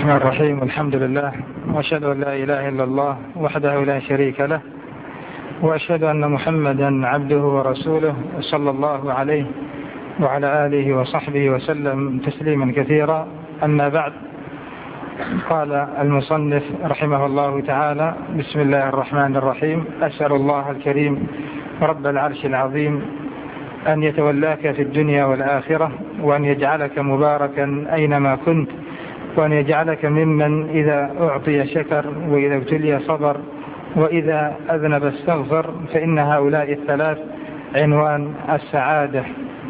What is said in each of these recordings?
الرحمن الرحيم. الحمد لله، وأشهد أن لا إله إلا الله وحده لا شريك له، وأشهد أن محمدا عبده ورسوله صلى الله عليه وعلى آله وصحبه وسلم تسليما كثيرا. أما بعد، قال المصنف رحمه الله تعالى: بسم الله الرحمن الرحيم. أسأل الله الكريم رب العرش العظيم أن يتولاك في الدنيا والآخرة، وأن يجعلك مباركا أينما كنت، وأن يجعلك ممن إذا أعطي شكر، وإذا ابتلي صبر، وإذا أذنب استغفر، فإن هؤلاء الثلاث عنوان السعادة.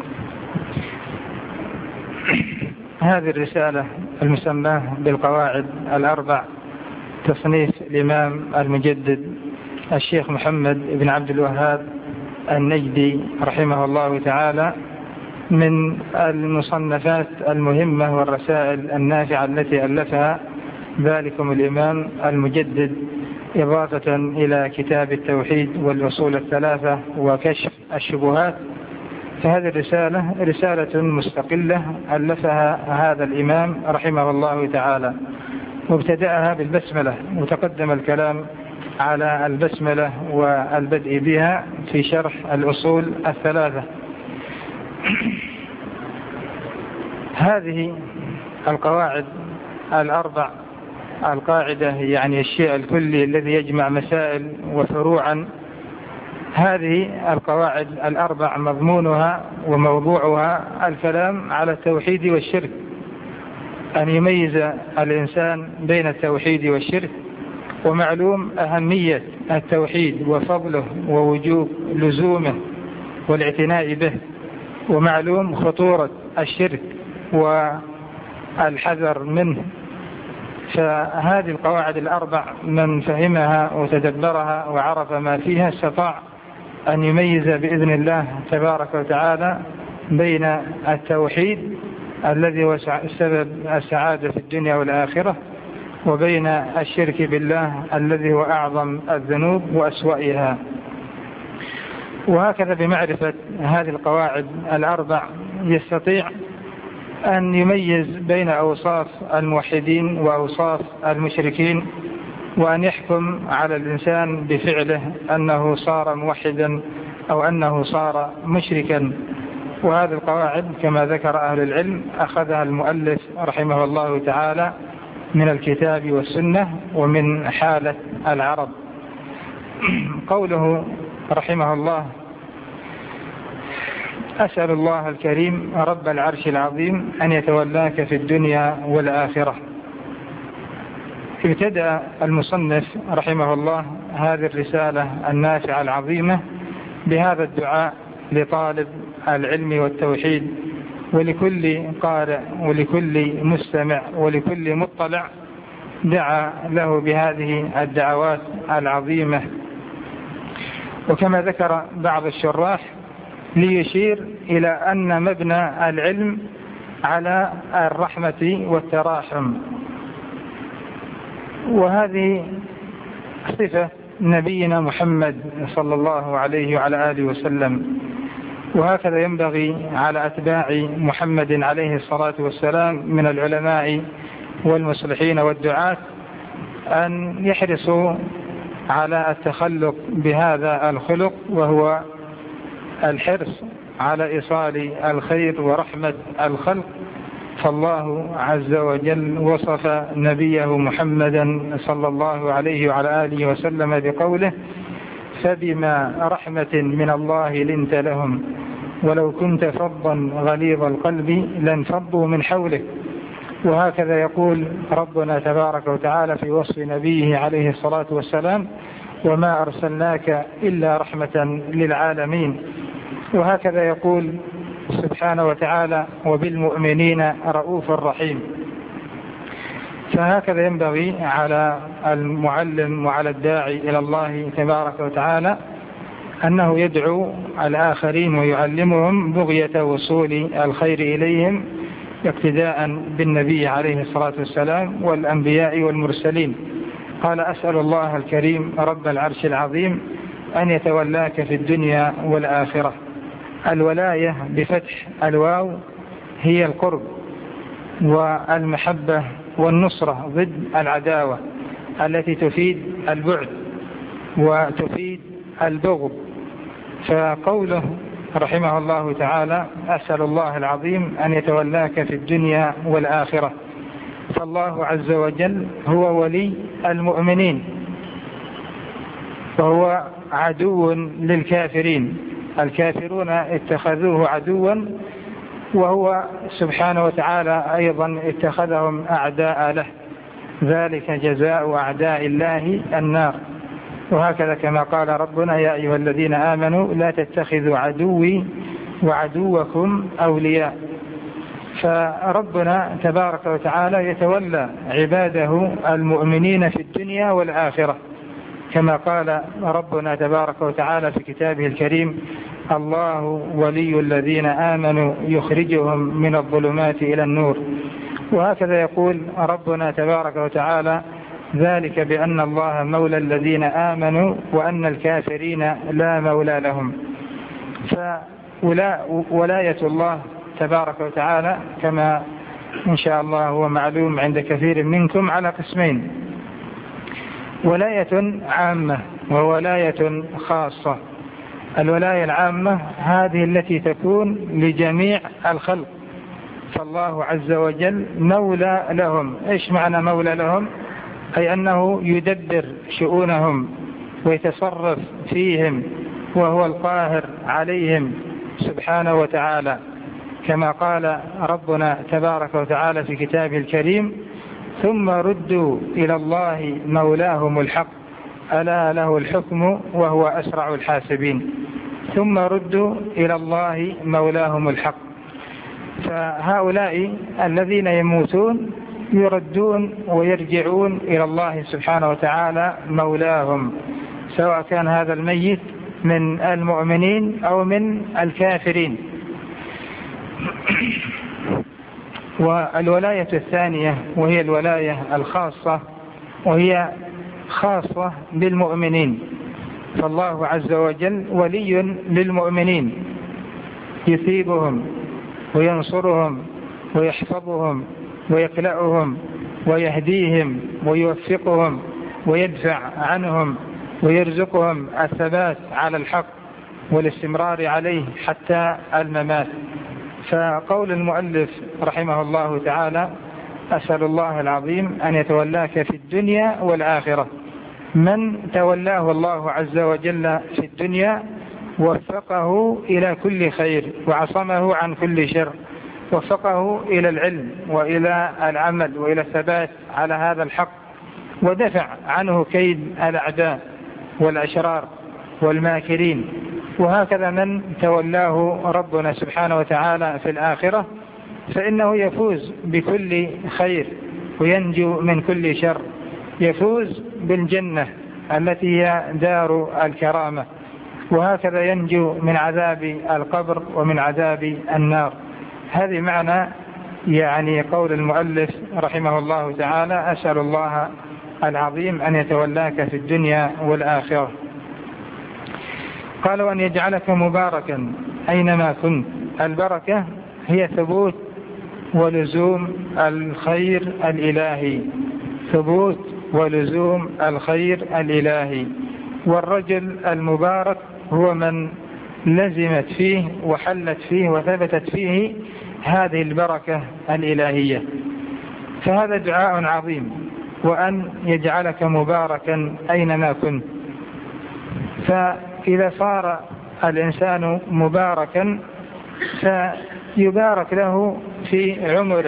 هذه الرسالة المسماة بالقواعد الأربع، تصنيف الإمام المجدد الشيخ محمد بن عبد الوهاب النجدي رحمه الله تعالى، من المصنفات المهمة والرسائل النافعة التي ألفها ذلكم الإمام المجدد، إضافة إلى كتاب التوحيد والأصول الثلاثة وكشف الشبهات. فهذه الرسالة رسالة مستقلة ألفها هذا الإمام رحمه الله تعالى، وابتدأها بالبسملة، وتقدم الكلام على البسملة والبدء بها في شرح الأصول الثلاثة. هذه القواعد الأربع، القاعدة يعني الشيء الكلي الذي يجمع مسائل وفروعا. هذه القواعد الأربع مضمونها وموضوعها الكلام على التوحيد والشرك، أن يميز الإنسان بين التوحيد والشرك، ومعلوم أهمية التوحيد وفضله ووجوب لزومه والاعتناء به، ومعلوم خطورة الشرك والحذر منه. فهذه القواعد الأربع من فهمها وتدبرها وعرف ما فيها استطاع أن يميز بإذن الله تبارك وتعالى بين التوحيد الذي هو سبب السعادة في الدنيا والآخرة، وبين الشرك بالله الذي هو أعظم الذنوب وأسوأها. وهكذا بمعرفة هذه القواعد الأربع يستطيع أن يميز بين أوصاف الموحدين وأوصاف المشركين، وأن يحكم على الإنسان بفعله أنه صار موحدا أو أنه صار مشركا. وهذه القواعد كما ذكر أهل العلم أخذها المؤلف رحمه الله تعالى من الكتاب والسنة ومن حالة العرب. قوله رحمه الله: أسأل الله الكريم رب العرش العظيم أن يتولاك في الدنيا والآخرة. ابتدأ المصنف رحمه الله هذه الرسالة النافعة العظيمة بهذا الدعاء لطالب العلم والتوحيد، ولكل قارئ ولكل مستمع ولكل مطلع، دعا له بهذه الدعوات العظيمة. وكما ذكر بعض الشراح ليشير إلى أن مبنى العلم على الرحمة والتراحم، وهذه صفة نبينا محمد صلى الله عليه وعلى آله وسلم. وهكذا ينبغي على أتباع محمد عليه الصلاة والسلام من العلماء والمصلحين والدعاة أن يحرصوا على التخلق بهذا الخلق، وهو الحرص على إيصال الخير ورحمة الخلق. فالله عز وجل وصف نبيه محمدا صلى الله عليه وعلى آله وسلم بقوله: فبما رحمة من الله لنت لهم ولو كنت فظا غليظ القلب لانفضوا من حولك. وهكذا يقول ربنا تبارك وتعالى في وصف نبيه عليه الصلاة والسلام: وما أرسلناك إلا رحمة للعالمين. وهكذا يقول سبحانه وتعالى: وبالمؤمنين رؤوف رحيم. فهكذا ينبغي على المعلم وعلى الداعي إلى الله تبارك وتعالى أنه يدعو الآخرين ويعلمهم بغية وصول الخير إليهم، اقتداء بالنبي عليه الصلاة والسلام والأنبياء والمرسلين. قال: أسأل الله الكريم رب العرش العظيم أن يتولاك في الدنيا والآخرة. الولاية بفتح الواو هي القرب والمحبة والنصرة ضد العداوة التي تفيد البعد وتفيد البغض. فقوله رحمه الله تعالى: أسأل الله العظيم أن يتولاك في الدنيا والآخرة. فالله عز وجل هو ولي المؤمنين، وهو عدو للكافرين. الكافرون اتخذوه عدوا، وهو سبحانه وتعالى أيضا اتخذهم أعداء له. ذلك جزاء أعداء الله النار. وهكذا كما قال ربنا: يا أيها الذين آمنوا لا تتخذوا عدوي وعدوكم أولياء. فربنا تبارك وتعالى يتولى عباده المؤمنين في الدنيا والآخرة، كما قال ربنا تبارك وتعالى في كتابه الكريم: الله ولي الذين آمنوا يخرجهم من الظلمات إلى النور. وهكذا يقول ربنا تبارك وتعالى: ذلك بأن الله مولى الذين آمنوا وأن الكافرين لا مولى لهم. فولاية الله تبارك وتعالى كما إن شاء الله هو معلوم عند كثير منكم على قسمين: ولاية عامة وولاية خاصة. الولاية العامة هذه التي تكون لجميع الخلق، فالله عز وجل مولى لهم. إيش معنى مولى لهم؟ أي أنه يدبر شؤونهم ويتصرف فيهم، وهو القاهر عليهم سبحانه وتعالى، كما قال ربنا تبارك وتعالى في كتابه الكريم: ثم ردوا إلى الله مولاهم الحق ألا له الحكم وهو أسرع الحاسبين. ثم ردوا إلى الله مولاهم الحق. فهؤلاء الذين يموتون يردون ويرجعون إلى الله سبحانه وتعالى مولاهم، سواء كان هذا الميت من المؤمنين أو من الكافرين. والولاية الثانية وهي الولاية الخاصة، وهي خاصة بالمؤمنين. فالله عز وجل ولي للمؤمنين، يثيبهم وينصرهم ويحفظهم ويقلعهم ويهديهم ويوفقهم ويدفع عنهم ويرزقهم الثبات على الحق والاستمرار عليه حتى الممات. فقول المؤلف رحمه الله تعالى: أسأل الله العظيم أن يتولاك في الدنيا والآخرة. من تولاه الله عز وجل في الدنيا وفقه إلى كل خير وعصمه عن كل شر، وفقه إلى العلم وإلى العمل وإلى الثبات على هذا الحق، ودفع عنه كيد الأعداء والأشرار والماكرين. وهكذا من تولاه ربنا سبحانه وتعالى في الآخرة فإنه يفوز بكل خير وينجو من كل شر، يفوز بالجنة التي هي دار الكرامة، وهكذا ينجو من عذاب القبر ومن عذاب النار. هذه معنى يعني قول المؤلف رحمه الله تعالى: أسأل الله العظيم أن يتولاك في الدنيا والآخرة. قال: وأن يجعلك مباركا أينما كنت. البركة هي ثبوت ولزوم الخير الإلهي، ثبوت ولزوم الخير الإلهي. والرجل المبارك هو من لزمت فيه وحلت فيه وثبتت فيه هذه البركة الإلهية. فهذا دعاء عظيم: وأن يجعلك مباركا أينما كنت. فإذا صار الإنسان مباركا فيبارك له في عمره،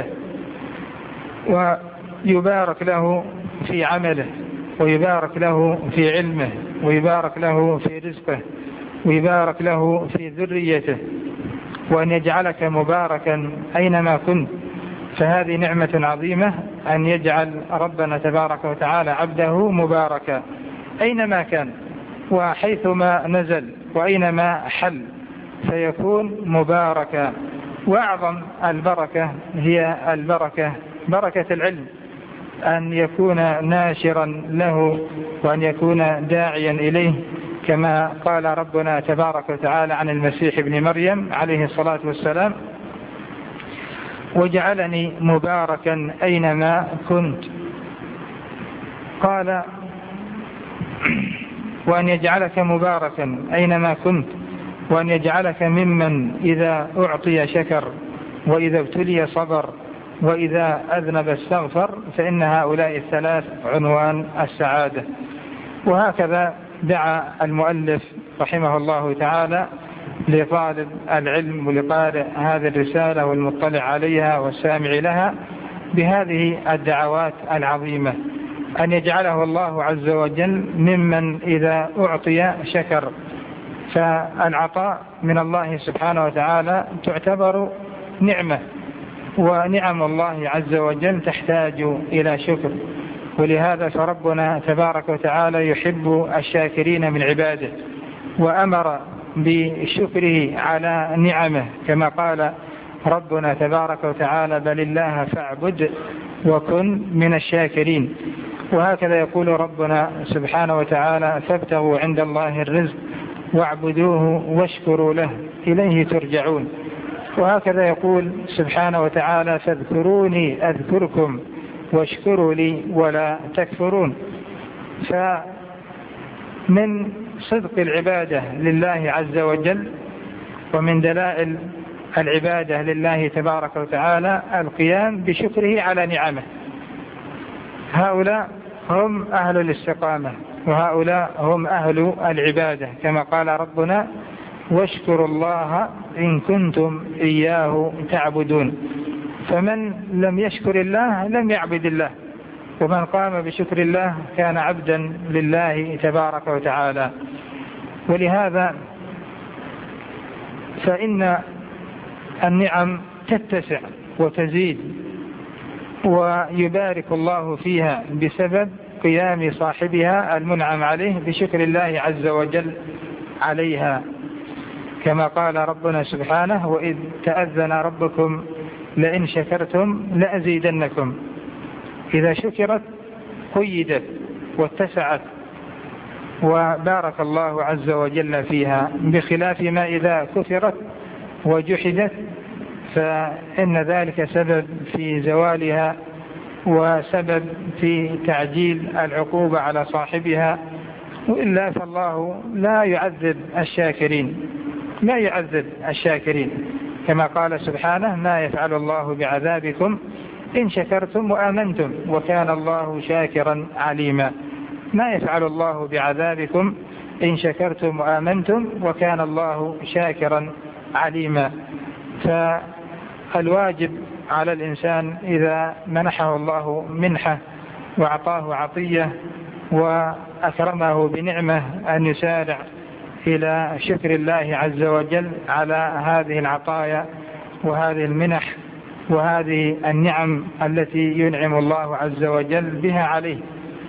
ويبارك له في عمله، ويبارك له في علمه، ويبارك له في رزقه، ويبارك له في ذريته. وأن يجعلك مباركا أينما كنت، فهذه نعمة عظيمة أن يجعل ربنا تبارك وتعالى عبده مباركا أينما كان وحيثما نزل وأينما حل فيكون مباركا. وأعظم البركة هي البركة بركة العلم، أن يكون ناشرا له وأن يكون داعيا إليه، كما قال ربنا تبارك وتعالى عن المسيح ابن مريم عليه الصلاة والسلام: وجعلني مباركا أينما كنت. قال وأن يجعلك مباركا أينما كنت، وأن يجعلك ممن إذا أعطي شكر، وإذا ابتلي صبر، وإذا أذنب استغفر، فإن هؤلاء الثلاث عنوان السعادة. وهكذا دعا المؤلف رحمه الله تعالى لطالب العلم ولقارئ هذه الرسالة والمطلع عليها والسامع لها بهذه الدعوات العظيمة: أن يجعله الله عز وجل ممن إذا أعطي شكر. فالعطاء من الله سبحانه وتعالى تعتبر نعمة، ونعم الله عز وجل تحتاج إلى شكر. ولهذا فربنا تبارك وتعالى يحب الشاكرين من عباده، وأمر بشكره على نعمه، كما قال ربنا تبارك وتعالى: بل الله فاعبد وكن من الشاكرين. وهكذا يقول ربنا سبحانه وتعالى: فابتغوا عند الله الرزق واعبدوه واشكروا له إليه ترجعون. وهكذا يقول سبحانه وتعالى: فاذكروني أذكركم واشكروا لي ولا تكفرون. فمن صدق العبادة لله عز وجل ومن دلائل العبادة لله تبارك وتعالى القيام بشكره على نعمه. هؤلاء هم أهل الاستقامة، وهؤلاء هم أهل العبادة، كما قال ربنا: واشكروا الله إن كنتم إياه تعبدون. فمن لم يشكر الله لم يعبد الله، ومن قام بشكر الله كان عبدا لله تبارك وتعالى. ولهذا فإن النعم تتسع وتزيد، ويبارك الله فيها بسبب قيام صاحبها المنعم عليه بشكر الله عز وجل عليها، كما قال ربنا سبحانه: وإذ تأذن ربكم لئن شكرتم لأزيدنكم. إذا شكرت قيدت واتسعت وبارك الله عز وجل فيها، بخلاف ما إذا كثرت وجحدت فإن ذلك سبب في زوالها وسبب في تعجيل العقوبة على صاحبها. وإلا فالله لا يعذب الشاكرين، لا يعذب الشاكرين، كما قال سبحانه: ما يفعل الله بعذابكم إن شكرتم وآمنتم وكان الله شاكرا عليما. ما يفعل الله بعذابكم إن شكرتم وآمنتم وكان الله شاكرا عليما. فالواجب على الإنسان إذا منحه الله منحة وأعطاه عطية وأكرمه بنعمة أن يسارع إلى شكر الله عز وجل على هذه العطايا وهذه المنح وهذه النعم التي ينعم الله عز وجل بها عليه.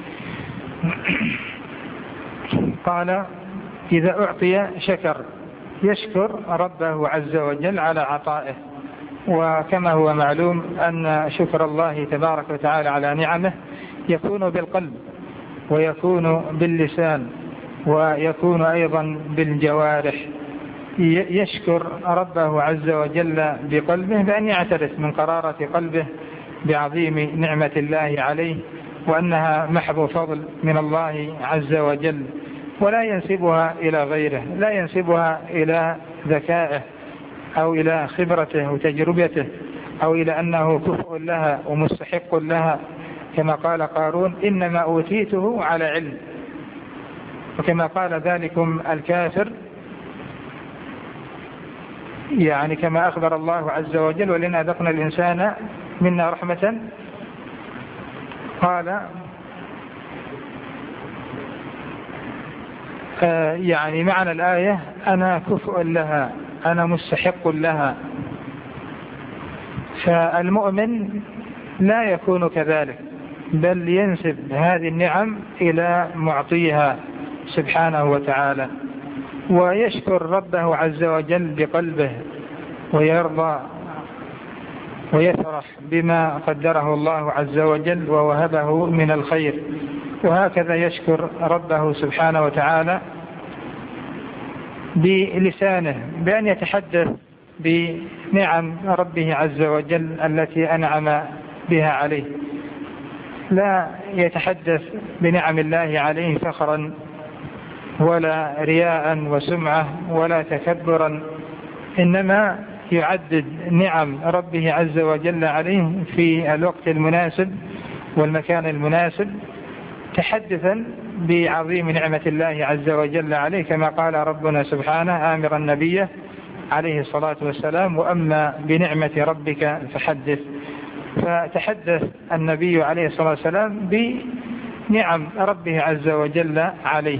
قال: إذا أعطي شكر، يشكر ربه عز وجل على عطائه. وكما هو معلوم أن شكر الله تبارك وتعالى على نعمه يكون بالقلب، ويكون باللسان، ويكون أيضا بالجوارح. يشكر ربه عز وجل بقلبه بأن يعترف من قرارة قلبه بعظيم نعمة الله عليه، وأنها محض فضل من الله عز وجل، ولا ينسبها إلى غيره، لا ينسبها إلى ذكائه أو إلى خبرته وتجربته أو إلى أنه كفء لها ومستحق لها، كما قال قارون: إنما أوتيته على علم. وكما قال ذلكم الكافر، يعني كما أخبر الله عز وجل: ولئن أذقنا الإنسان منا رحمة، قال يعني معنى الآية: أنا كفء لها، أنا مستحق لها. فالمؤمن لا يكون كذلك، بل ينسب هذه النعم إلى معطيها سبحانه وتعالى، ويشكر ربه عز وجل بقلبه، ويرضى ويفرح بما قدره الله عز وجل ووهبه من الخير. وهكذا يشكر ربه سبحانه وتعالى بلسانه، بأن يتحدث بنعم ربه عز وجل التي أنعم بها عليه، لا يتحدث بنعم الله عليه فخرا ولا رياء وسمعة ولا تكبرا، إنما يعدد نعم ربه عز وجل عليه في الوقت المناسب والمكان المناسب، تحدثا بعظيم نعمة الله عز وجل عليه، كما قال ربنا سبحانه آمرا النبي عليه الصلاة والسلام: وأما بنعمة ربك فحدث. فتحدث النبي عليه الصلاة والسلام بنعم ربه عز وجل عليه،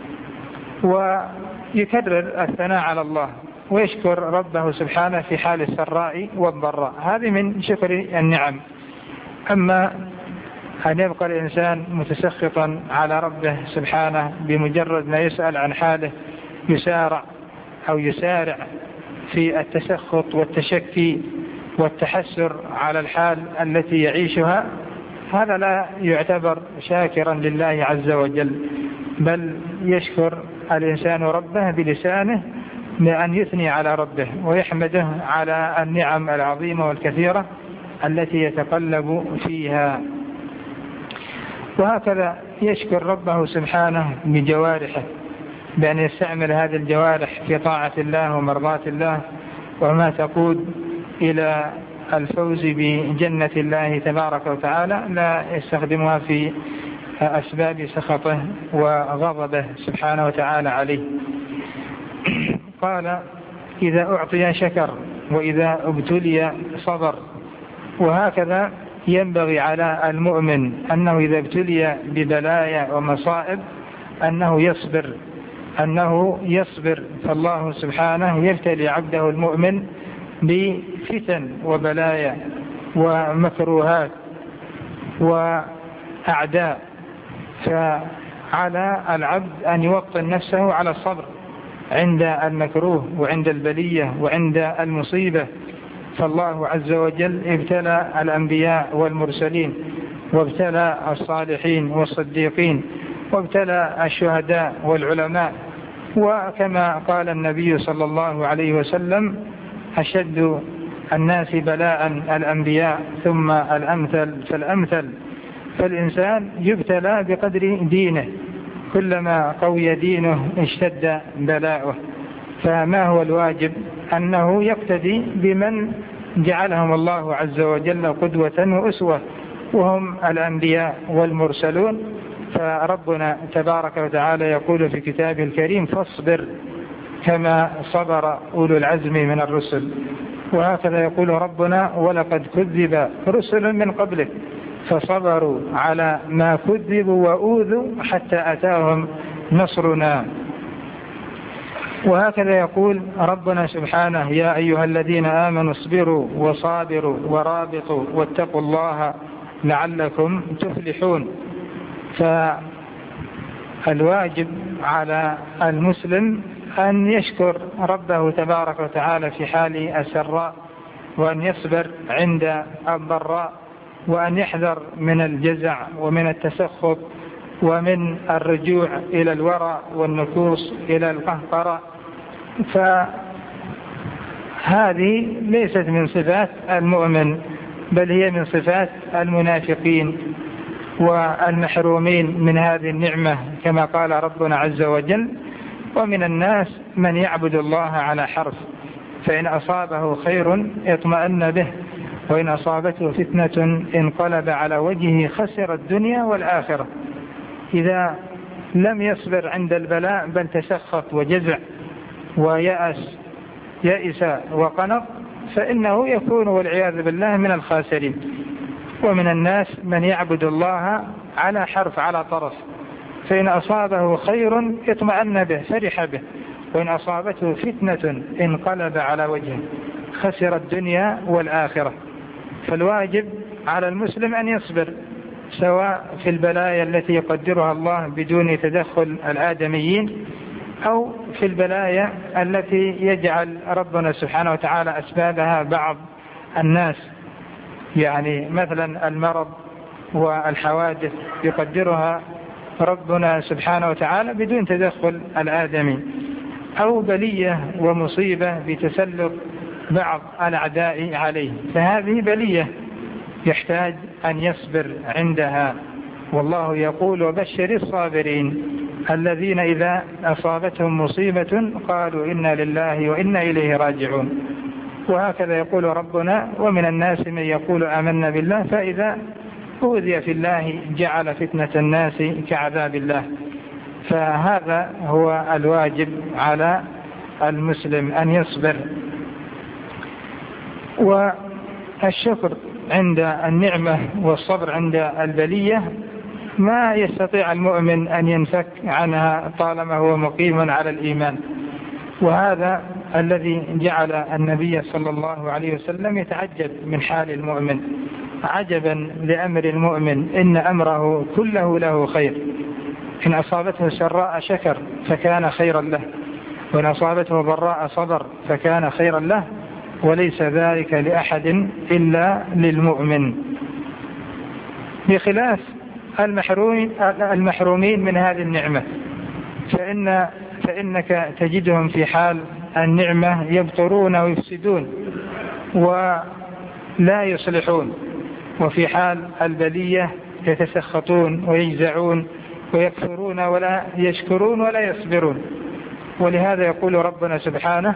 ويكرر الثناء على الله ويشكر ربه سبحانه في حال السراء والضراء، هذه من شكر النعم. أما أن يبقى الإنسان متسخطا على ربه سبحانه بمجرد ما يسأل عن حاله يسارع في التسخط والتشكي والتحسر على الحال التي يعيشها، هذا لا يعتبر شاكرا لله عز وجل، بل يشكر الإنسان ربه بلسانه بأن يثني على ربه ويحمده على النعم العظيمة والكثيرة التي يتقلب فيها. وهكذا يشكر ربه سبحانه بجوارحه، بأن يستعمل هذه الجوارح في طاعة الله ومرضاة الله، وما تقود إلى الفوز بجنة الله تبارك وتعالى لا يستخدمها في أسباب سخطه وغضبه سبحانه وتعالى عليه. قال: إذا أعطي شكر وإذا ابتلي صبر. وهكذا ينبغي على المؤمن أنه إذا ابتلي ببلايا ومصائب أنه يصبر، فالله سبحانه يبتلي عبده المؤمن بفتن وبلايا ومكروهات وأعداء، فعلى العبد أن يوطن نفسه على الصبر عند المكروه وعند البلية وعند المصيبة. فالله عز وجل ابتلى الأنبياء والمرسلين، وابتلى الصالحين والصديقين، وابتلى الشهداء والعلماء. وكما قال النبي صلى الله عليه وسلم: أشد الناس بلاء الأنبياء ثم الأمثل فالأمثل. فالإنسان يبتلى بقدر دينه، كلما قوي دينه اشتد بلاؤه. فما هو الواجب؟ أنه يقتدي بمن جعلهم الله عز وجل قدوة وأسوة، وهم الأنبياء والمرسلون. فربنا تبارك وتعالى يقول في كتابه الكريم: فاصبر كما صبر أولو العزم من الرسل. وهكذا يقول ربنا: ولقد كذب رسل من قبلك فصبروا على ما كذبوا وأوذوا حتى أتاهم نصرنا. وهكذا يقول ربنا سبحانه: يا أيها الذين آمنوا اصبروا وصابروا ورابطوا واتقوا الله لعلكم تفلحون. فالواجب على المسلم أن يشكر ربه تبارك وتعالى في حال السراء، وأن يصبر عند الضراء، وأن يحذر من الجزع ومن التسخط ومن الرجوع إلى الورع والنكوص إلى القهقرة. فهذه ليست من صفات المؤمن، بل هي من صفات المنافقين والمحرومين من هذه النعمة، كما قال ربنا عز وجل: ومن الناس من يعبد الله على حرف، فإن أصابه خير اطمأن به، وإن أصابته فتنة انقلب على وجهه خسر الدنيا والآخرة. إذا لم يصبر عند البلاء بل تسخط وجزع يئس وقنط، فإنه يكون والعياذ بالله من الخاسرين. ومن الناس من يعبد الله على حرف، على طرف، فإن أصابه خير اطمأن به فرح به، وإن أصابته فتنة انقلب على وجهه خسر الدنيا والآخرة. فالواجب على المسلم أن يصبر، سواء في البلايا التي يقدرها الله بدون تدخل الآدميين، أو في البلايا التي يجعل ربنا سبحانه وتعالى أسبابها بعض الناس، يعني مثلا المرض والحوادث يقدرها ربنا سبحانه وتعالى بدون تدخل الآدمي، أو بلية ومصيبة بتسلط بعض الأعداء عليه، فهذه بلية يحتاج أن يصبر عندها. والله يقول: وبشر الصابرين الذين إذا أصابتهم مصيبة قالوا إنا لله وإنا إليه راجعون. وهكذا يقول ربنا: ومن الناس من يقول آمنا بالله فإذا أوذي في الله جعل فتنة الناس كعذاب الله. فهذا هو الواجب على المسلم أن يصبر. والشكر عند النعمة والصبر عند البلية ما يستطيع المؤمن أن ينفك عنها طالما هو مقيم على الإيمان. وهذا الذي جعل النبي صلى الله عليه وسلم يتعجب من حال المؤمن: عجبا لأمر المؤمن إن أمره كله له خير، إن أصابته سراء شكر فكان خيرا له، وإن أصابته ضراء صبر فكان خيرا له، وليس ذلك لأحد إلا للمؤمن، بخلاف المحرومين من هذه النعمة. فإنك تجدهم في حال النعمة يبطرون ويفسدون ولا يصلحون، وفي حال البلية يتسخطون ويجزعون ويكفرون ولا يشكرون ولا يصبرون. ولهذا يقول ربنا سبحانه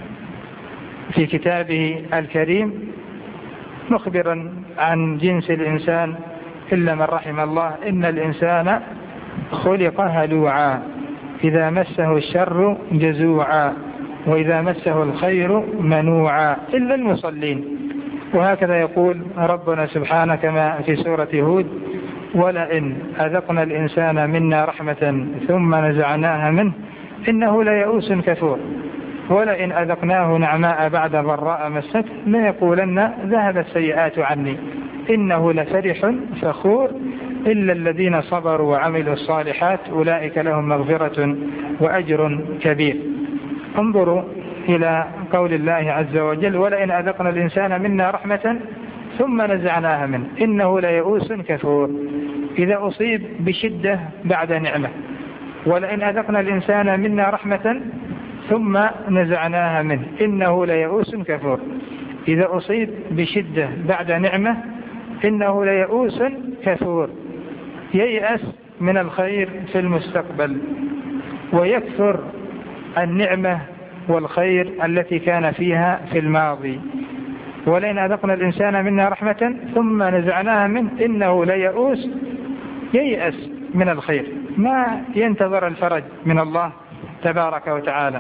في كتابه الكريم مخبرا عن جنس الإنسان إلا من رحم الله: إن الإنسان خلق هلوعا إذا مسه الشر جزوعا وإذا مسه الخير منوعا إلا المصلين. وهكذا يقول ربنا سبحانه كما في سورة هود: ولئن أذقنا الإنسان منا رحمة ثم نزعناها منه إنه ليئوس كفور ولئن أذقناه نعماء بعد ضراء مسته ليقولن ذهب السيئات عني إنه لفرح فخور إلا الذين صبروا وعملوا الصالحات أولئك لهم مغفرة وأجر كبير. انظروا إلى قول الله عز وجل: ولئن أذقنا الإنسان منا رحمة ثم نزعناها منه إنه ليئوس كفور. إذا أصيب بشدة بعد نعمة: ولئن أذقنا الإنسان منا رحمة ثم نزعناها منه إنه ليئوس كفور. إذا أصيب بشدة بعد نعمة إنه ليئوس كفور، ييأس من الخير في المستقبل ويكثر النعمة والخير التي كان فيها في الماضي. ولئن أذقنا الإنسان منا رحمة ثم نزعناها منه إنه ليئوس، ييأس من الخير، ما ينتظر الفرج من الله تبارك وتعالى.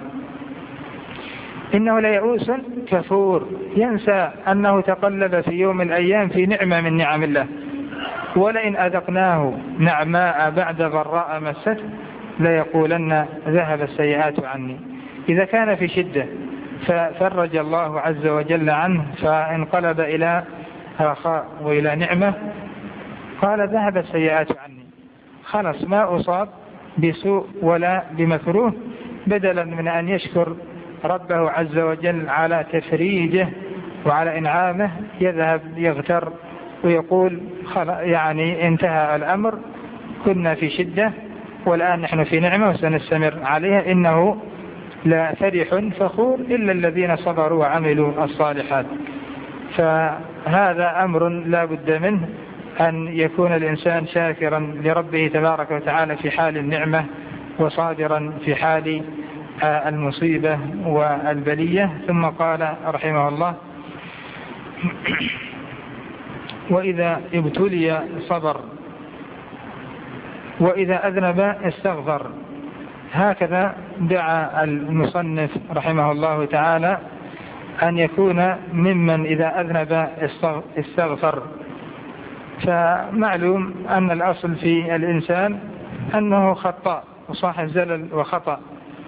إنه ليئوس كفور، ينسى أنه تقلب في يوم من الأيام في نعمة من نعم الله. ولئن أذقناه نعماء بعد ضراء مسته ليقولن ذهب السيئات عني. إذا كان في شدة ففرج الله عز وجل عنه فانقلب إلى رخاء وإلى نعمة، قال ذهب السيئات عني، خلص ما أصاب بسوء ولا بمكروه، بدلا من أن يشكر ربه عز وجل على تفريجه وعلى إنعامه يذهب يغتر ويقول يعني انتهى الأمر، كنا في شدة والآن نحن في نعمة وسنستمر عليها، إنه لا فرح فخور إلا الذين صبروا وعملوا الصالحات. فهذا أمر لا بد منه، أن يكون الإنسان شاكرا لربه تبارك وتعالى في حال النعمة وصابرا في حال المصيبة والبلية. ثم قال رحمه الله: وإذا ابتلي صبر وإذا أذنب استغفر. هكذا دعا المصنف رحمه الله تعالى أن يكون ممن إذا أذنب استغفر. فمعلوم أن الأصل في الإنسان أنه خطاء وصاحب زلل وخطأ،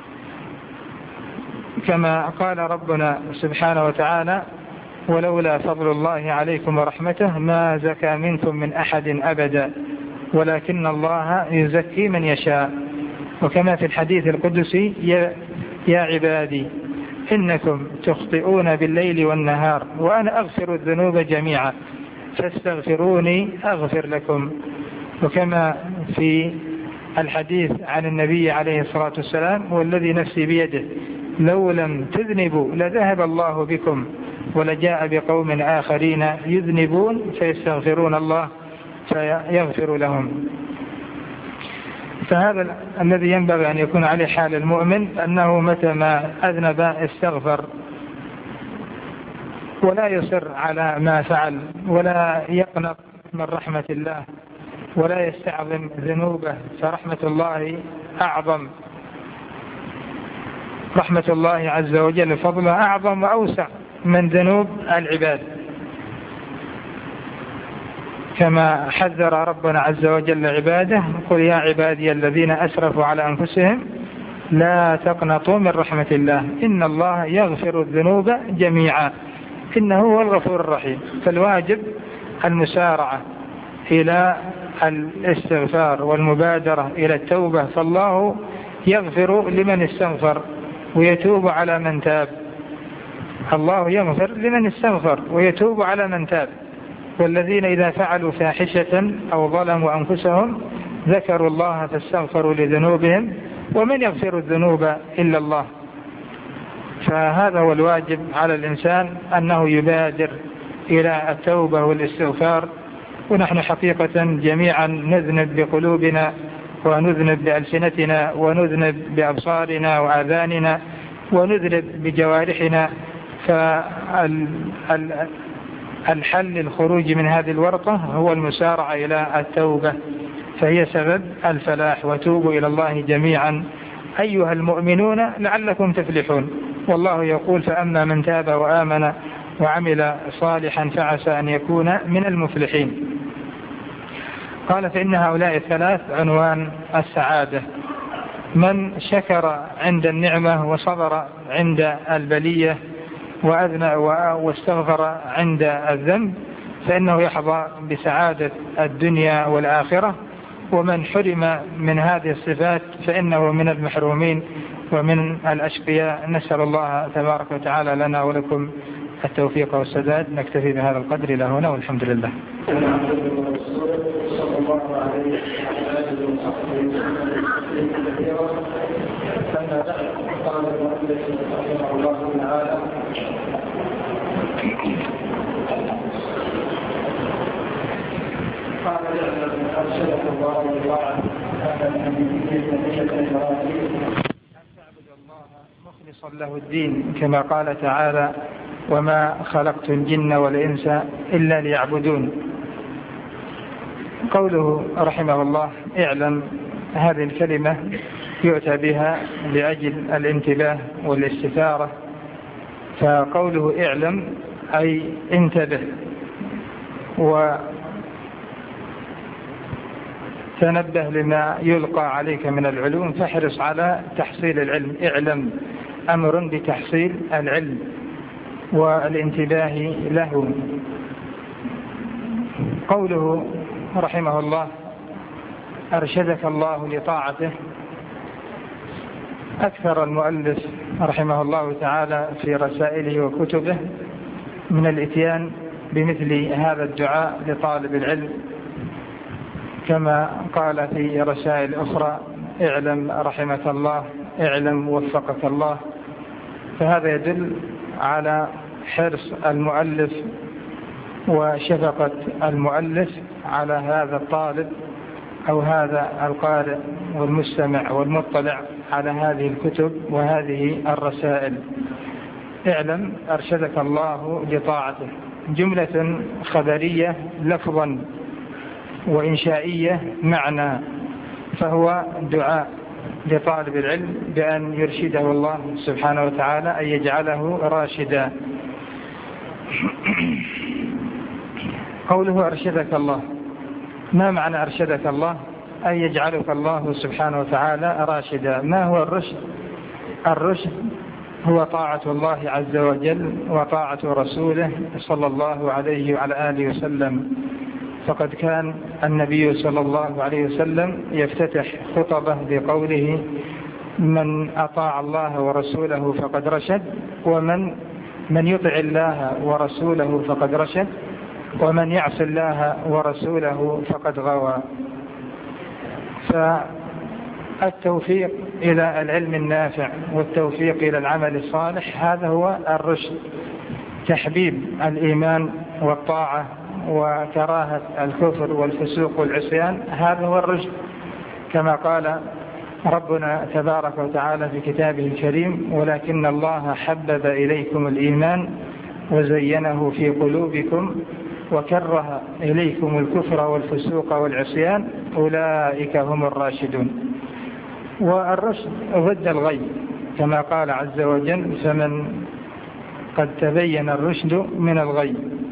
كما قال ربنا سبحانه وتعالى: ولولا فضل الله عليكم ورحمته ما زكى منكم من أحد أبدا ولكن الله يزكي من يشاء. وكما في الحديث القدسي: يا عبادي إنكم تخطئون بالليل والنهار وأنا أغفر الذنوب جميعا فاستغفروني أغفر لكم. وكما في الحديث عن النبي عليه الصلاة والسلام: والذي نفسي بيده لو لم تذنبوا لذهب الله بكم ولجاء بقوم آخرين يذنبون فيستغفرون الله فيغفر لهم. فهذا الذي ينبغي أن يكون عليه حال المؤمن، أنه متى ما أذنب استغفر ولا يصر على ما فعل ولا يقنط من رحمة الله ولا يستعظم ذنوبه، فرحمة الله أعظم، رحمة الله عز وجل فضله أعظم وأوسع من ذنوب العباد، كما حذر ربنا عز وجل عباده: قل يا عبادي الذين أسرفوا على أنفسهم لا تقنطوا من رحمة الله إن الله يغفر الذنوب جميعا إنه هو الغفور الرحيم. فالواجب المسارعة إلى الاستغفار والمبادرة إلى التوبة، فالله يغفر لمن استغفر ويتوب على من تاب. الله يغفر لمن استغفر ويتوب على من تاب. والذين إذا فعلوا فاحشة أو ظلموا أنفسهم ذكروا الله فاستغفروا لذنوبهم ومن يغفر الذنوب إلا الله. فهذا هو الواجب على الإنسان، أنه يبادر إلى التوبة والاستغفار. ونحن حقيقة جميعا نذنب بقلوبنا ونذنب بألسنتنا ونذنب بأبصارنا وآذاننا ونذنب بجوارحنا. فالحل الخروج من هذه الورطة هو المسارعة إلى التوبة، فهي سبب الفلاح. وتوبوا إلى الله جميعا أيها المؤمنون لعلكم تفلحون. والله يقول: فأما من تاب وآمن وعمل صالحا فعسى أن يكون من المفلحين. قال: فإن هؤلاء الثلاث عنوان السعادة. من شكر عند النعمة وصبر عند البلية وأذنى واستغفر عند الذنب فإنه يحظى بسعادة الدنيا والآخرة. ومن حرم من هذه الصفات فإنه من المحرومين ومن الأشقياء. نسأل الله تبارك وتعالى لنا ولكم التوفيق والسداد. نكتفي بهذا القدر إلى هنا والحمد لله. مخلصا له الدين كما قال تعالى: وما خلقت الجن والإنس إلا ليعبدون. قوله رحمه الله: اعلم، هذه الكلمة يؤتى بها لأجل الانتباه والاستثارة. فقوله اعلم أي انتبه وتنبه لما يلقى عليك من العلوم، فاحرص على تحصيل العلم. اعلم أمر بتحصيل العلم والانتباه له. قوله رحمه الله: أرشدك الله لطاعته. أكثر المؤلف رحمه الله تعالى في رسائله وكتبه من الإتيان بمثل هذا الدعاء لطالب العلم، كما قال في رسائل أخرى: اعلم رحمك الله، اعلم وفقك الله. فهذا يدل على حرص المؤلف وشفقة المؤلف على هذا الطالب أو هذا القارئ والمستمع والمطلع على هذه الكتب وهذه الرسائل. اعلم أرشدك الله لطاعته، جملة خبرية لفظا وإنشائية معنى، فهو دعاء لطالب العلم بأن يرشده الله سبحانه وتعالى، أن يجعله راشدا. قوله أرشدك الله، ما معنى أرشدك الله؟ أن يجعلك الله سبحانه وتعالى راشدا. ما هو الرشد؟ الرشد هو طاعة الله عز وجل وطاعة رسوله صلى الله عليه وعلى آله وسلم. فقد كان النبي صلى الله عليه وسلم يفتتح خطبه بقوله: من أطاع الله ورسوله فقد رشد، ومن يطع الله ورسوله فقد رشد، ومن يعص الله ورسوله فقد غوى. التوفيق إلى العلم النافع والتوفيق إلى العمل الصالح، هذا هو الرشد. تحبيب الإيمان والطاعة وكراهة الكفر والفسوق والعصيان، هذا هو الرشد، كما قال ربنا تبارك وتعالى في كتابه الكريم: ولكن الله حبب إليكم الإيمان وزينه في قلوبكم وكره إليكم الكفر والفسوق والعصيان أولئك هم الراشدون. والرشد ضد الغي، كما قال عز وجل: فمن قد تبين الرشد من الغي.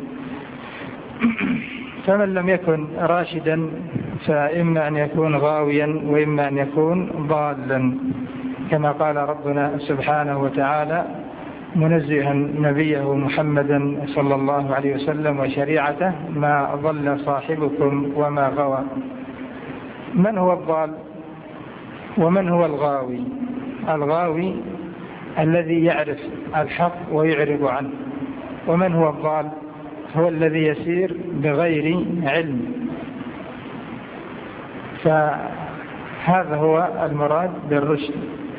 فمن لم يكن راشدا فإما أن يكون غاويا وإما أن يكون ضالا، كما قال ربنا سبحانه وتعالى منزها نبيه محمدا صلى الله عليه وسلم وشريعته: ما ضل صاحبكم وما غوى. من هو الضال ومن هو الغاوي؟ الغاوي الذي يعرف الحق ويعرض عنه، ومن هو الضال؟ هو الذي يسير بغير علم. فهذا هو المراد بالرشد.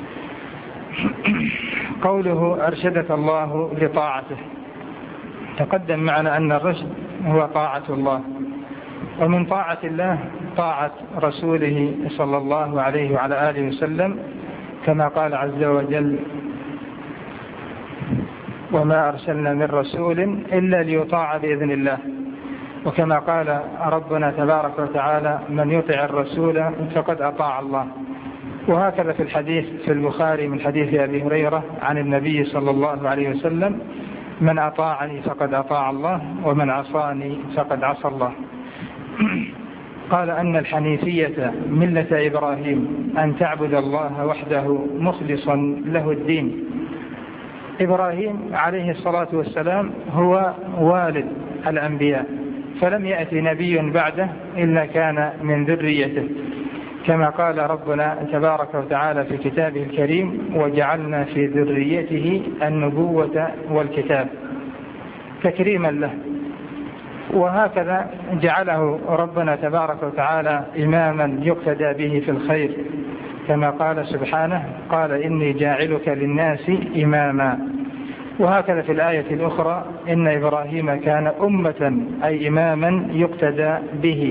قوله أرشدك الله لطاعته، تقدم معنا أن الرشد هو طاعة الله، ومن طاعة الله طاعة رسوله صلى الله عليه وعلى آله وسلم، كما قال عز وجل: وما أرسلنا من رسول إلا ليطاع بإذن الله. وكما قال ربنا تبارك وتعالى: من يطع الرسول فقد أطاع الله. وهكذا في الحديث في البخاري من حديث أبي هريرة عن النبي صلى الله عليه وسلم: من أطاعني فقد أطاع الله ومن عصاني فقد عصى الله. قال أن الحنيفية ملة إبراهيم أن تعبد الله وحده مخلصا له الدين. إبراهيم عليه الصلاة والسلام هو والد الأنبياء، فلم يأتي نبي بعده إلا كان من ذريته، كما قال ربنا تبارك وتعالى في كتابه الكريم: وجعلنا في ذريته النبوة والكتاب، تكريما له. وهكذا جعله ربنا تبارك وتعالى إماما يقتدى به في الخير، كما قال سبحانه: قال إني جاعلك للناس إماما. وهكذا في الآية الأخرى: إن إبراهيم كان أمة، أي إماما يقتدى به.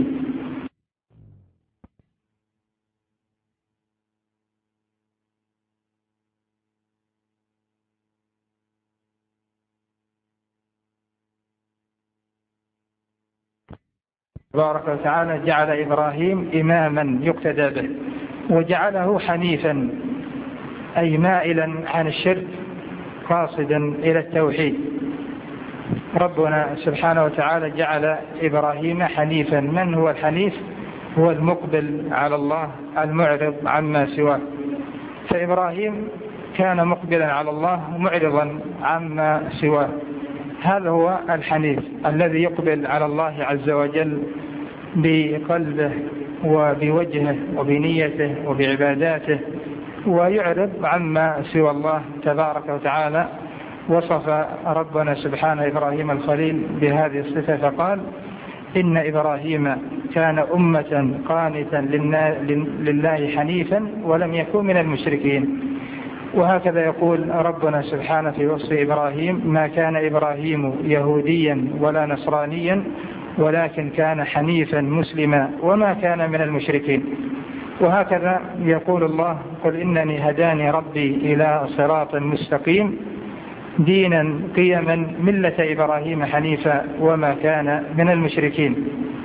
تبارك وتعالى جعل إبراهيم إماما يقتدى به، وجعله حنيفا، أي مائلا عن الشرك قاصدا إلى التوحيد. ربنا سبحانه وتعالى جعل إبراهيم حنيفا. من هو الحنيف؟ هو المقبل على الله المعرض عما سواه. فإبراهيم كان مقبلا على الله معرضا عما سواه، هذا هو الحنيف الذي يقبل على الله عز وجل بقلبه وبوجهه وبنيته وبعباداته، ويعرض عما سوى الله تبارك وتعالى. وصف ربنا سبحانه إبراهيم الخليل بهذه الصفة فقال: إن إبراهيم كان أمة قانتا لله حنيفا ولم يكن من المشركين. وهكذا يقول ربنا سبحانه في وصف إبراهيم: ما كان إبراهيم يهوديا ولا نصرانيا ولكن كان حنيفا مسلما وما كان من المشركين. وهكذا يقول الله: قل إنني هداني ربي إلى صراط مستقيم دينا قيما ملة إبراهيم حنيفا وما كان من المشركين.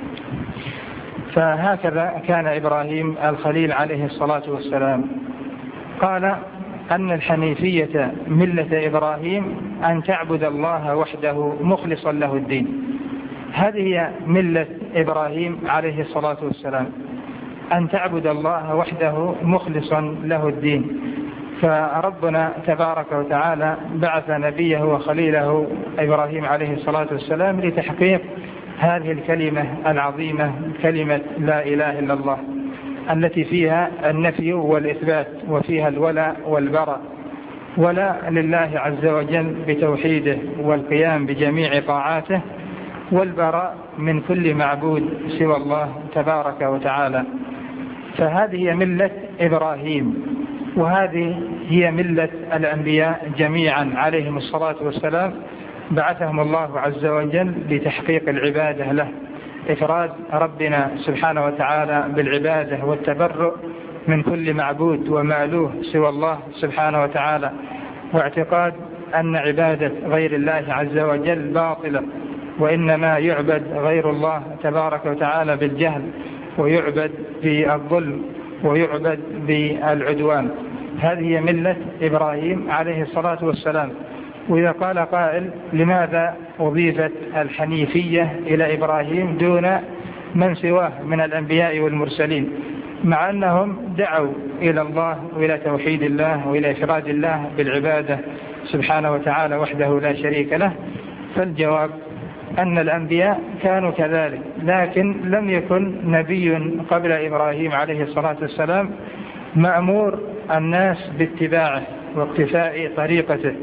فهكذا كان إبراهيم الخليل عليه الصلاة والسلام. قال أن الحنيفية ملة إبراهيم أن تعبد الله وحده مخلصا له الدين. هذه هي ملة إبراهيم عليه الصلاة والسلام، أن تعبد الله وحده مخلصا له الدين. فربنا تبارك وتعالى بعث نبيه وخليله إبراهيم عليه الصلاة والسلام لتحقيق هذه الكلمة العظيمة، كلمة لا إله إلا الله، التي فيها النفي والإثبات، وفيها الولاء والبراء. ولاء لله عز وجل بتوحيده والقيام بجميع طاعاته، والبراء من كل معبود سوى الله تبارك وتعالى. فهذه هي ملة إبراهيم، وهذه هي ملة الأنبياء جميعا عليهم الصلاة والسلام، بعثهم الله عز وجل لتحقيق العبادة له، إفراد ربنا سبحانه وتعالى بالعبادة والتبرؤ من كل معبود ومألوه سوى الله سبحانه وتعالى، واعتقاد أن عبادة غير الله عز وجل باطلة، وإنما يعبد غير الله تبارك وتعالى بالجهل، ويعبد بالظلم، ويعبد بالعدوان. هذه ملة إبراهيم عليه الصلاة والسلام. وإذا قال قائل لماذا أضيفت الحنيفية إلى إبراهيم دون من سواه من الأنبياء والمرسلين، مع أنهم دعوا إلى الله وإلى توحيد الله وإلى إفراد الله بالعبادة سبحانه وتعالى وحده لا شريك له؟ فالجواب أن الأنبياء كانوا كذلك، لكن لم يكن نبي قبل إبراهيم عليه الصلاة والسلام مأمور الناس باتباعه واقتفاء طريقته،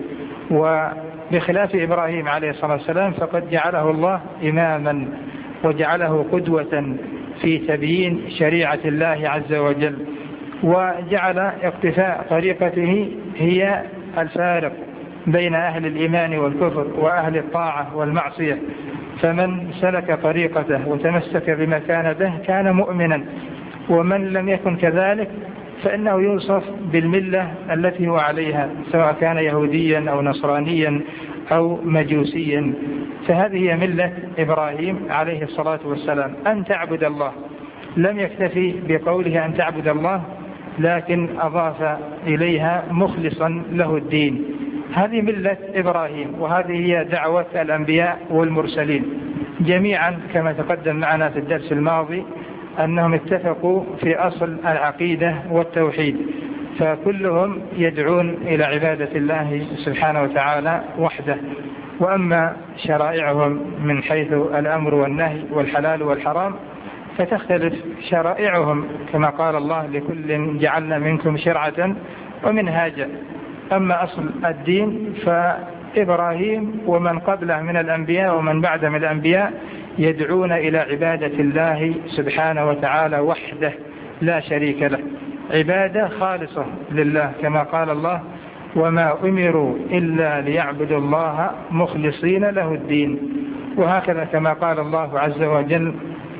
وبخلاف إبراهيم عليه الصلاة والسلام فقد جعله الله إماما وجعله قدوة في تبيين شريعة الله عز وجل، وجعل اقتفاء طريقته هي الفارق بين أهل الإيمان والكفر وأهل الطاعة والمعصية. فمن سلك طريقته وتمسك بما كان به كان مؤمنا، ومن لم يكن كذلك فإنه يوصف بالملة التي هو عليها، سواء كان يهوديا أو نصرانيا أو مجوسيا. فهذه هي ملة إبراهيم عليه الصلاة والسلام، أن تعبد الله. لم يكتفي بقوله أن تعبد الله، لكن أضاف إليها مخلصا له الدين. هذه ملة إبراهيم، وهذه هي دعوة الأنبياء والمرسلين جميعا، كما تقدم معنا في الدرس الماضي أنهم اتفقوا في أصل العقيدة والتوحيد، فكلهم يدعون إلى عبادة الله سبحانه وتعالى وحده. وأما شرائعهم من حيث الأمر والنهي والحلال والحرام فتختلف شرائعهم، كما قال الله: لكل جعلنا منكم شرعة ومنهاجا. أما أصل الدين فإبراهيم ومن قبله من الأنبياء ومن بعده من الأنبياء يدعون إلى عبادة الله سبحانه وتعالى وحده لا شريك له، عبادة خالصة لله، كما قال الله: وما أمروا إلا ليعبدوا الله مخلصين له الدين. وهكذا كما قال الله عز وجل: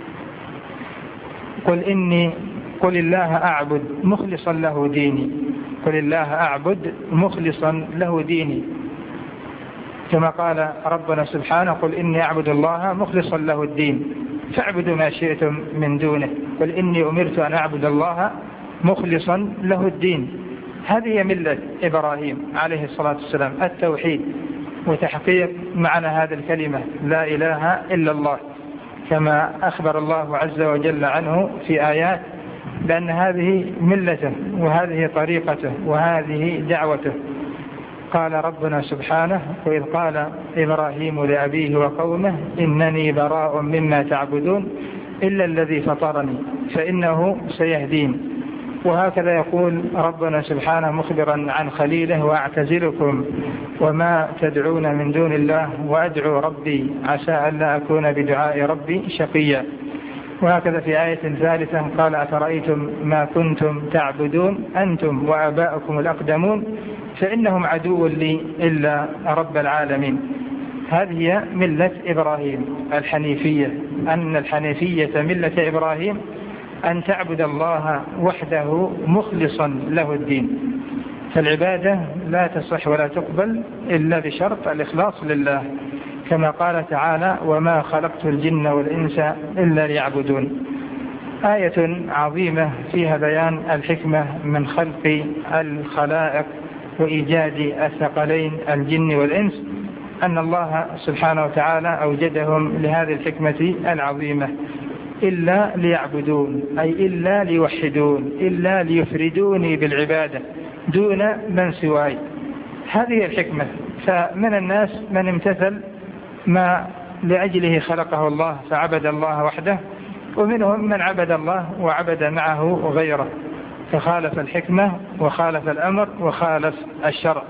قل الله أعبد مخلصا له ديني، قل الله أعبد مخلصا له ديني، كما قال ربنا سبحانه: قل إني أعبد الله مخلصا له الدين فاعبدوا ما شئتم من دونه، قل إني أمرت أن أعبد الله مخلصا له الدين. هذه ملة إبراهيم عليه الصلاة والسلام، التوحيد وتحقيق معنى هذه الكلمة لا إله إلا الله، كما أخبر الله عز وجل عنه في آيات بأن هذه ملته وهذه طريقته وهذه دعوته. قال ربنا سبحانه: وإذ قال إبراهيم لأبيه وقومه إنني براء مما تعبدون إلا الذي فطرني فإنه سيهدين. وهكذا يقول ربنا سبحانه مخبرا عن خليله: وأعتزلكم وما تدعون من دون الله وأدعو ربي عسى ألا أكون بدعاء ربي شقيا. وهكذا في آية ثالثة قال: أفرأيتم ما كنتم تعبدون أنتم وآباؤكم الأقدمون فإنهم عدو لي إلا رب العالمين. هذه ملة إبراهيم الحنيفية، أن الحنيفية ملة إبراهيم أن تعبد الله وحده مخلصا له الدين. فالعبادة لا تصح ولا تقبل إلا بشرط الإخلاص لله، كما قال تعالى: وما خلقت الجن والإنس إلا ليعبدون. آية عظيمة فيها بيان الحكمة من خلق الخلائق وإيجاد الثقلين الجن والإنس، أن الله سبحانه وتعالى أوجدهم لهذه الحكمة العظيمة، إلا ليعبدون، أي إلا ليوحدون، إلا ليفردوني بالعبادة دون من سواي. هذه الحكمة. فمن الناس من امتثل ما لأجله خلقه الله فعبد الله وحده، ومنهم من عبد الله وعبد معه غيره، فخالف الحكمة وخالف الأمر وخالف الشرع.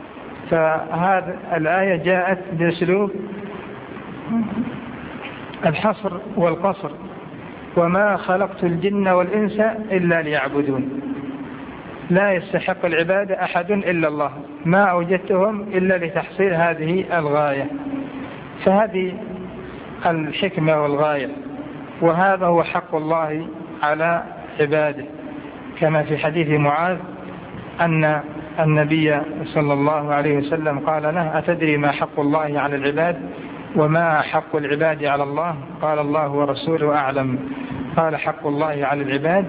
فهذه الآية جاءت بأسلوب الحصر والقصر، وما خلقت الجن والإنس إلا ليعبدون. لا يستحق العبادة أحد إلا الله، ما أوجدتهم إلا لتحصيل هذه الغاية. فهذه الحكمة والغاية، وهذا هو حق الله على عباده، كما في حديث معاذ أن النبي صلى الله عليه وسلم قال له: أتدري ما حق الله على العباد وما حق العباد على الله؟ قال: الله ورسوله أعلم. قال: حق الله على العباد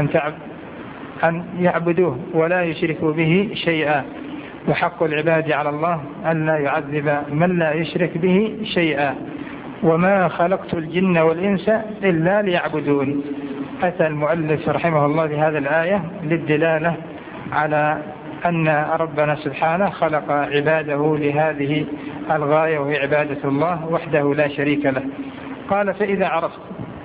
أن يعبدوه ولا يشركوا به شيئا، وحق العباد على الله أن لا يعذب من لا يشرك به شيئا، وما خلقت الجن والإنس إلا ليعبدون. أتى المؤلف رحمه الله بهذه الآية للدلالة على أن ربنا سبحانه خلق عباده لهذه الغاية، وهي عبادة الله وحده لا شريك له. قال: فإذا عرفت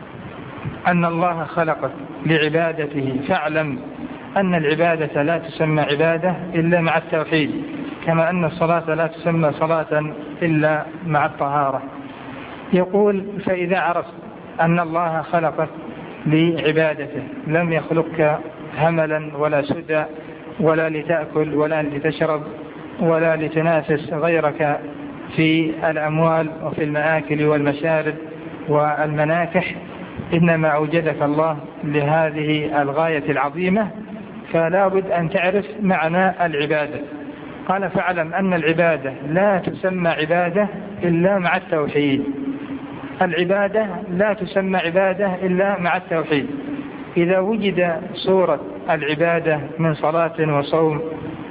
أن الله خلقك لعبادته فاعلم أن العبادة لا تسمى عبادة إلا مع التوحيد، كما أن الصلاة لا تسمى صلاة إلا مع الطهارة. يقول: فإذا عرفت أن الله خلقك لعبادته، لم يخلقك هملا ولا سدى ولا لتأكل ولا لتشرب ولا لتنافس غيرك في الأموال وفي المآكل والمشارب والمناكح، إنما أوجدك الله لهذه الغاية العظيمة، فلا بد أن تعرف معنى العبادة. قال: فاعلم أن العبادة لا تسمى عبادة إلا مع التوحيد. العبادة لا تسمى عبادة إلا مع التوحيد. إذا وجد صورة العبادة من صلاة وصوم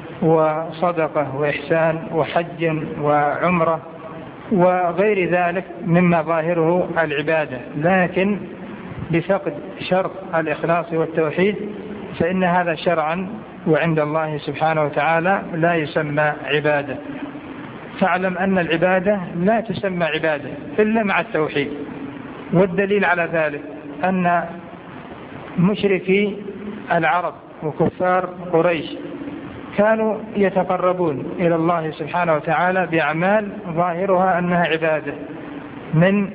وصدقة وإحسان وحج وعمرة وغير ذلك مما ظاهره العبادة، لكن بفقد شرط الإخلاص والتوحيد، فإن هذا شرعا وعند الله سبحانه وتعالى لا يسمى عبادة. فاعلم أن العبادة لا تسمى عبادة إلا مع التوحيد. والدليل على ذلك أن مشركي العرب وكفار قريش كانوا يتقربون إلى الله سبحانه وتعالى بأعمال ظاهرها أنها عبادة، من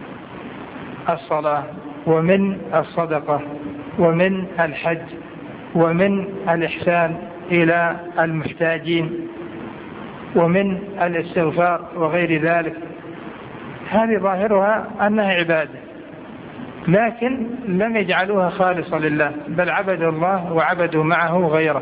الصلاة ومن الصدقة ومن الحج ومن الإحسان إلى المحتاجين ومن الاستغفار وغير ذلك. هذه ظاهرها أنها عبادة، لكن لم يجعلوها خالصة لله، بل عبدوا الله وعبدوا معه غيره،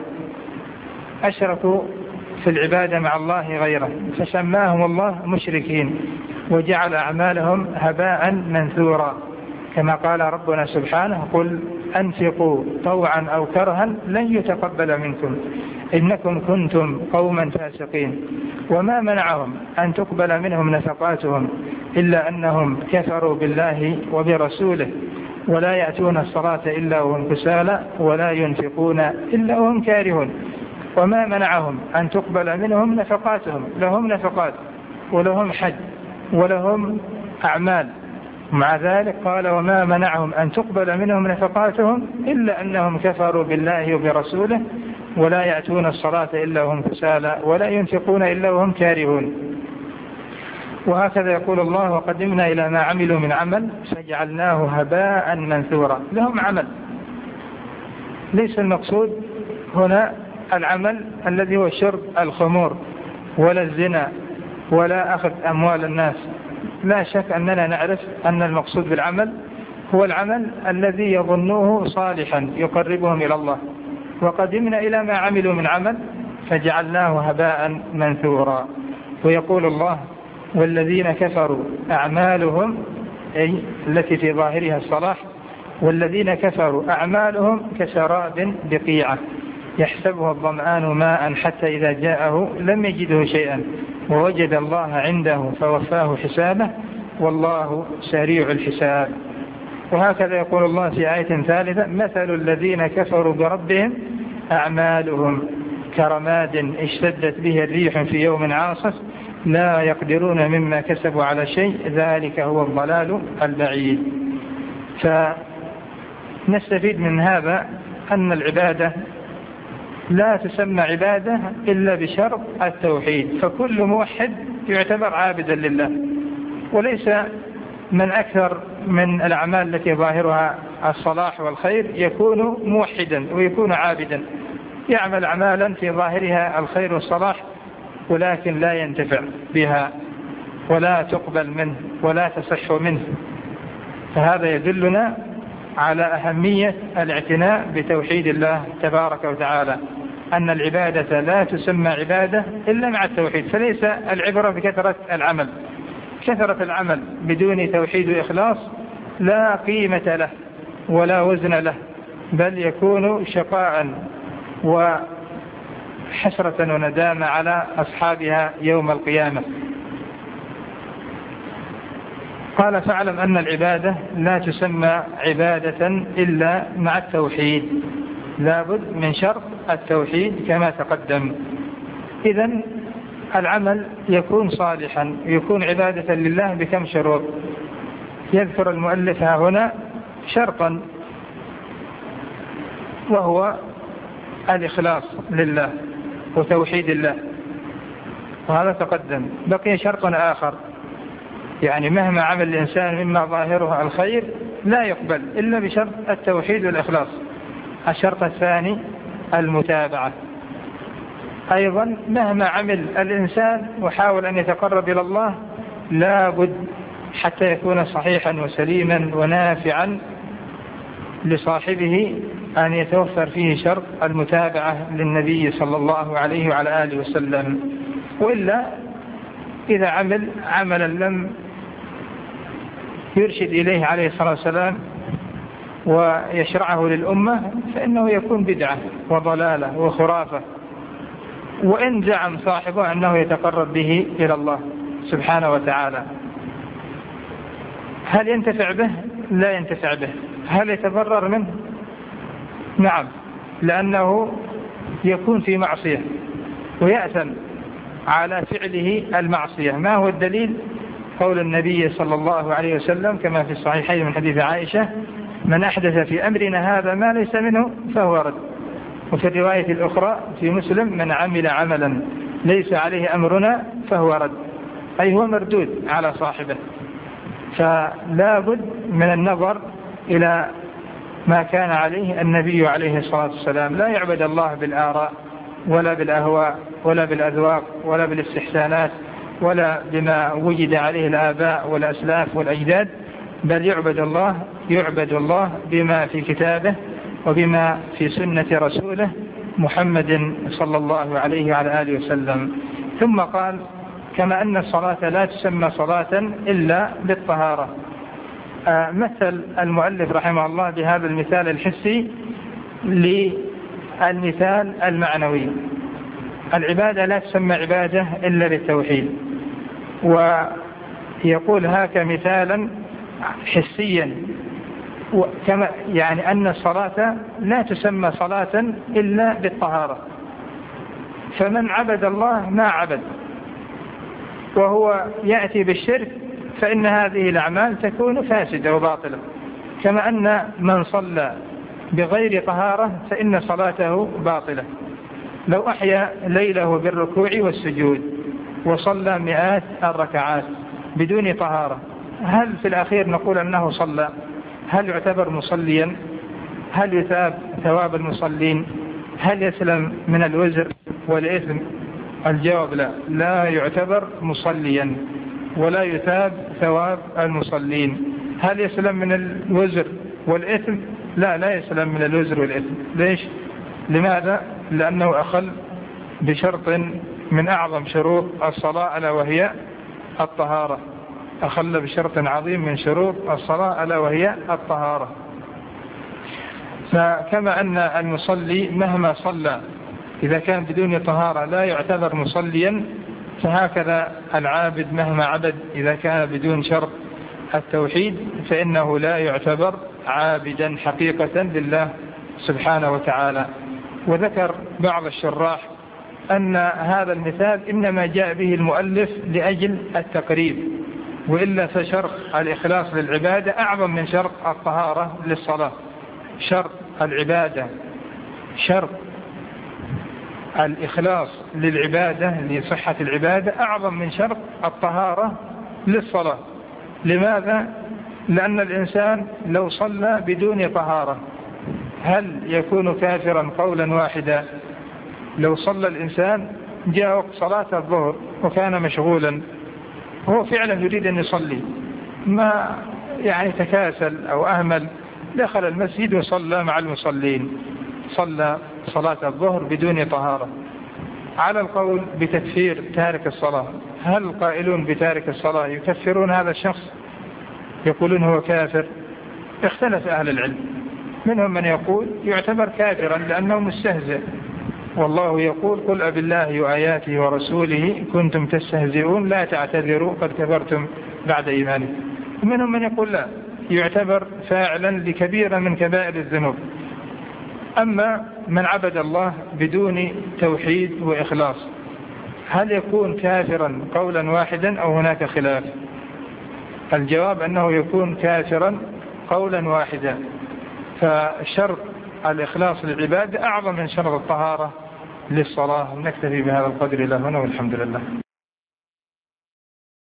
أشركوا في العبادة مع الله غيره، فسماهم الله مشركين وجعل أعمالهم هباء منثورا، كما قال ربنا سبحانه: قل أنفقوا طوعا أو كرها لن يتقبل منكم إنكم كنتم قوما فاسقين. وما منعهم أن تقبل منهم نفقاتهم إلا أنهم كفروا بالله وبرسوله ولا يأتون الصلاة إلا وهم كسالى ولا ينفقون إلا وهم كارهون. وما منعهم أن تقبل منهم نفقاتهم، لهم نفقات ولهم حج ولهم أعمال، مع ذلك قال: وما منعهم أن تقبل منهم نفقاتهم إلا أنهم كفروا بالله وبرسوله ولا يأتون الصلاة إلا وهم كسالى ولا ينفقون إلا وهم كارهون. وهكذا يقول الله: وقدمنا إلى ما عملوا من عمل فجعلناه هباء منثورا. لهم عمل، ليس المقصود هنا العمل الذي هو شرب الخمور ولا الزنا ولا أخذ أموال الناس. لا شك أننا نعرف أن المقصود بالعمل هو العمل الذي يظنوه صالحا يقربهم إلى الله. وقدمنا إلى ما عملوا من عمل فجعلناه هباء منثورا. ويقول الله: والذين كفروا أعمالهم، أي التي في ظاهرها الصلاح، والذين كفروا أعمالهم كسراب بقيعة يحسبه الظمآن ماء حتى إذا جاءه لم يجده شيئا ووجد الله عنده فوفاه حسابه والله سريع الحساب. وهكذا يقول الله في آية ثالثة: مثل الذين كفروا بربهم أعمالهم كرماد اشتدت به الريح في يوم عاصف لا يقدرون مما كسبوا على شيء ذلك هو الضلال البعيد. فنستفيد من هذا أن العبادة لا تسمى عبادة إلا بشرط التوحيد، فكل موحد يعتبر عابدا لله، وليس من أكثر من الأعمال التي ظاهرها الصلاح والخير يكون موحدا ويكون عابدا، يعمل أعمالا في ظاهرها الخير والصلاح ولكن لا ينتفع بها ولا تقبل منه ولا تصح منه. فهذا يدلنا على أهمية الاعتناء بتوحيد الله تبارك وتعالى، أن العبادة لا تسمى عبادة إلا مع التوحيد. فليس العبرة بكثرة العمل، كثرة العمل بدون توحيد وإخلاص لا قيمة له ولا وزن له، بل يكون شقاء وحسرة وندامة على أصحابها يوم القيامة. قال فاعلم أن العبادة لا تسمى عبادة إلا مع التوحيد، لابد من شرط التوحيد كما تقدم. إذن العمل يكون صالحا يكون عبادة لله بكم شروط. يذكر المؤلف هنا شرطا وهو الإخلاص لله وتوحيد الله، وهذا تقدم. بقي شرط آخر، يعني مهما عمل الإنسان مما ظاهره الخير لا يقبل إلا بشرط التوحيد والإخلاص. الشرط الثاني المتابعة، أيضا مهما عمل الإنسان وحاول أن يتقرب إلى الله لا بد حتى يكون صحيحا وسليما ونافعا لصاحبه أن يتوفر فيه شرط المتابعة للنبي صلى الله عليه وعلى آله وسلم. وإلا إذا عمل عملا لم يرشد إليه عليه الصلاة والسلام ويشرعه للأمة فإنه يكون بدعة وضلالة وخرافة، وإن زعم صاحبه أنه يتقرب به إلى الله سبحانه وتعالى. هل ينتفع به؟ لا ينتفع به. هل يتضرر منه؟ نعم، لأنه يكون في معصية ويأثم على فعله المعصية. ما هو الدليل؟ قول النبي صلى الله عليه وسلم كما في الصحيحين من حديث عائشة: من أحدث في أمرنا هذا ما ليس منه فهو رد. وفي الرواية الأخرى في مسلم: من عمل عملا ليس عليه أمرنا فهو رد، أي هو مردود على صاحبه. فلا بد من النظر إلى ما كان عليه النبي عليه الصلاة والسلام. لا يعبد الله بالآراء ولا بالأهواء ولا بالأذواق ولا بالاستحسانات ولا بما وجد عليه الآباء والأسلاف والأجداد، بل يعبد الله بما في كتابه وبما في سنة رسوله محمد صلى الله عليه وعلى آله وسلم. ثم قال: كما أن الصلاة لا تسمى صلاة إلا بالطهارة. مثل المؤلف رحمه الله بهذا المثال الحسي للمثال المعنوي. العبادة لا تسمى عبادة إلا بالتوحيد، ويقول هاك مثالا حسيا، كما يعني أن الصلاة لا تسمى صلاة إلا بالطهارة. فمن عبد الله ما عبد وهو يأتي بالشرك فإن هذه الأعمال تكون فاسدة وباطلة. كما أن من صلى بغير طهارة فإن صلاته باطلة. لو أحيا ليله بالركوع والسجود وصلى مئات الركعات بدون طهارة، هل في الأخير نقول أنه صلى؟ هل يعتبر مصليا؟ هل يثاب ثواب المصلين؟ هل يسلم من الوزر والإثم؟ الجواب لا، لا يعتبر مصليا ولا يثاب ثواب المصلين. هل يسلم من الوزر والإثم؟ لا، لا يسلم من الوزر والإثم. ليش؟ لماذا؟ لأنه أخل بشرط من أعظم شروط الصلاة ألا وهي الطهارة. أخل بشرط عظيم من شروط الصلاة ألا وهي الطهارة. فكما أن المصلي مهما صلى إذا كان بدون طهارة لا يعتبر مصليا، فهكذا العابد مهما عبد إذا كان بدون شرط التوحيد فإنه لا يعتبر عابدا حقيقة لله سبحانه وتعالى. وذكر بعض الشراح أن هذا المثال إنما جاء به المؤلف لأجل التقريب، وإلا فشرط الإخلاص للعبادة أعظم من شرط الطهارة للصلاة. شرط العبادة، شرط الإخلاص للعبادة لصحة العبادة أعظم من شرط الطهارة للصلاة. لماذا؟ لأن الإنسان لو صلى بدون طهارة هل يكون كافرا قولا واحدا؟ لو صلى الإنسان جاء وقت صلاة الظهر وكان مشغولا، هو فعلا يريد أن يصلي، ما يعني تكاسل أو أهمل، دخل المسجد وصلى مع المصلين، صلى صلاة الظهر بدون طهارة، على القول بتكفير تارك الصلاة، هل القائلون بتارك الصلاة يكفرون هذا الشخص؟ يقولون هو كافر؟ اختلف أهل العلم، منهم من يقول يعتبر كافرا لأنه مستهزئ، والله يقول قل أبالله وآياته ورسوله كنتم تستهزئون لا تعتذروا قد كفرتم بعد إيمانكم. ومنهم من يقول لا، يعتبر فاعلا لكبيرة من كبائر الذنوب. أما من عبد الله بدون توحيد وإخلاص هل يكون كافرا قولا واحدا أو هناك خلاف؟ الجواب أنه يكون كافرا قولا واحدا، فشرط الإخلاص للعبادة أعظم من شرط الطهارة للصلاة. ونكتفي بهذا القدر له هنا والحمد لله.